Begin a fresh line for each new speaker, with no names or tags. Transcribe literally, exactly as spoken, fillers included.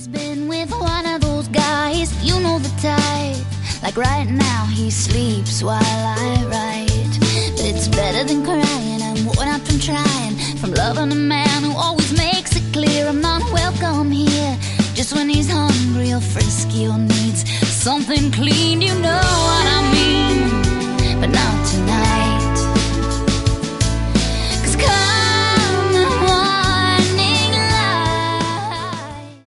He's been with one of those guys, you know the type. Like right now he sleeps while I write. But it's better than crying, I'm worn out from trying, from loving a man who always makes it clear I'm not welcome here. Just when he's hungry or frisky or needs something clean, you know what I mean. But now